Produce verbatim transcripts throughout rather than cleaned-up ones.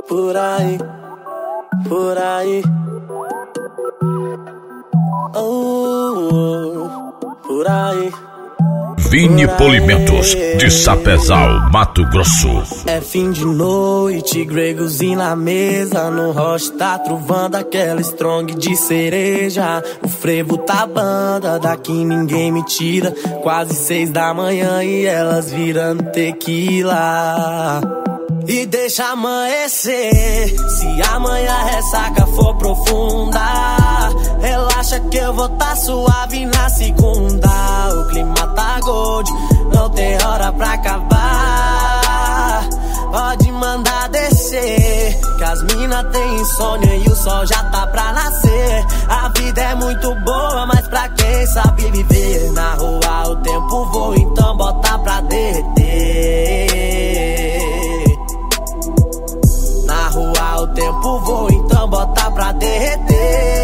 Por aí, por aí. Oh, oh, por aí. Vini Polimentos, de Sapezal, Mato Grosso. É fim de noite, gregozinho na mesa. No roche tá truvando aquela strong de cereja. O frevo tá banda, daqui ninguém me tira. Quase seis da manhã e elas virando tequila. E deixa amanhecer, se amanhã a ressaca for profunda. Relaxa que eu vou tá suave na segunda. O clima tá gold, não tem hora pra acabar. Pode mandar descer, que as mina tem insônia e o sol já tá pra nascer. A vida é muito boa, mas pra quem sabe viver. Na rua o tempo voa, então bota pra derreter. Na rua o tempo voa, então bota pra derreter.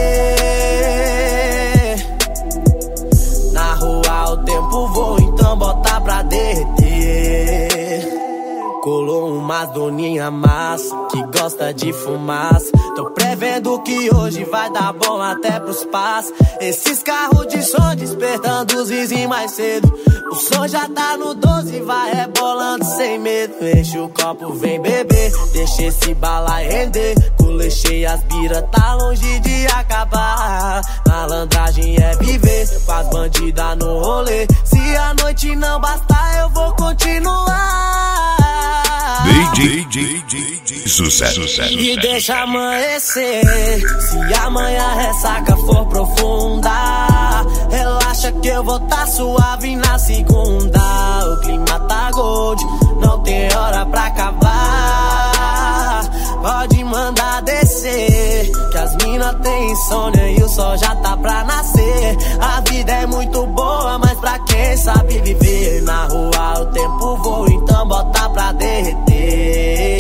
Na rua o tempo voa, então bota pra derreter. Colou uma doninha massa, que gosta de fumaça. Tô prevendo que hoje vai dar bom até pros pás. Esses carros de som despertando os vizinhos mais cedo. O som já tá no doze, vai rebolando sem medo. Enche o copo, vem beber, deixa esse bala render. Colechei as bira, tá longe de acabar. Malandragem é viver, faz bandida no rolê. Se a noite não bastar, eu vou continuar. D J, D J, D J, sucesso, sucesso. E deixa amanhecer, se amanhã a ressaca for profunda. Relaxa que eu vou tá suave na segunda. O clima tá gold, não tem hora pra acabar. Pode mandar descer, que as mina tem insônia e o sol já tá pra nascer. A vida é muito boa, mas pra quem sabe viver. Na rua o tempo voa, então bota pra derreter.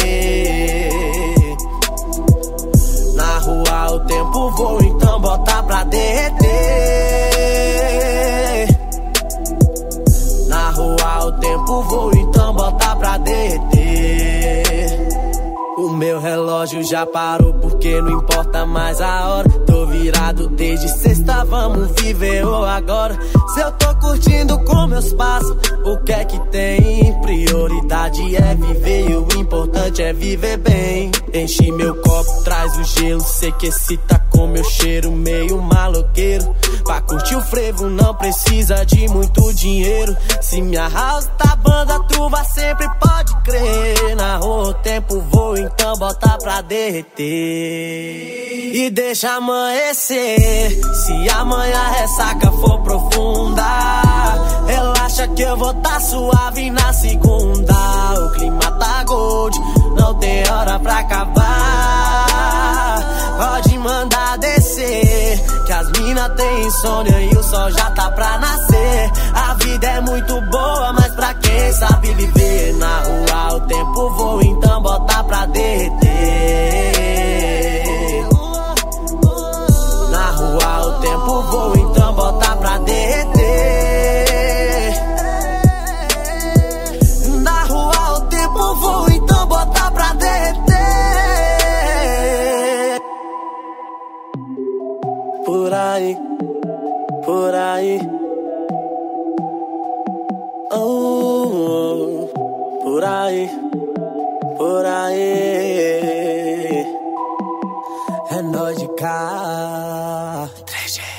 Na rua o tempo voa, então bota pra derreter. Na rua o tempo voa, então bota pra derreter. O meu relógio já parou porque não importa mais a hora. Tô virado desde sexta, vamos viver o agora. Se eu tô curtindo com meus passos, o que é que tem? Prioridade é viver e o importante é viver bem. Enche meu copo, traz o gelo, sei que excita com meu cheiro meio maloqueiro. Pra curtir o frevo não precisa de muito dinheiro. Se minha house tá banda, truva sempre pode crer. Na rua o tempo voa, então bota pra derreter. E deixa amanhecer, se amanhã a ressaca for profunda. Relaxa que eu vou tá suave na segunda. O clima tá gold, não tem hora pra acabar. Pode mandar descer, que as mina tem insônia e o sol já tá pra nascer. A vida é muito boa, mas pra quem sabe viver. Na rua o tempo voa, então bota pra derreter. Na rua o tempo voa, então bota pra derreter. Na rua o tempo voa, então bota pra derreter. Por aí, por aí. Oh, oh, por aí, por aí. É nóis de cá. três G.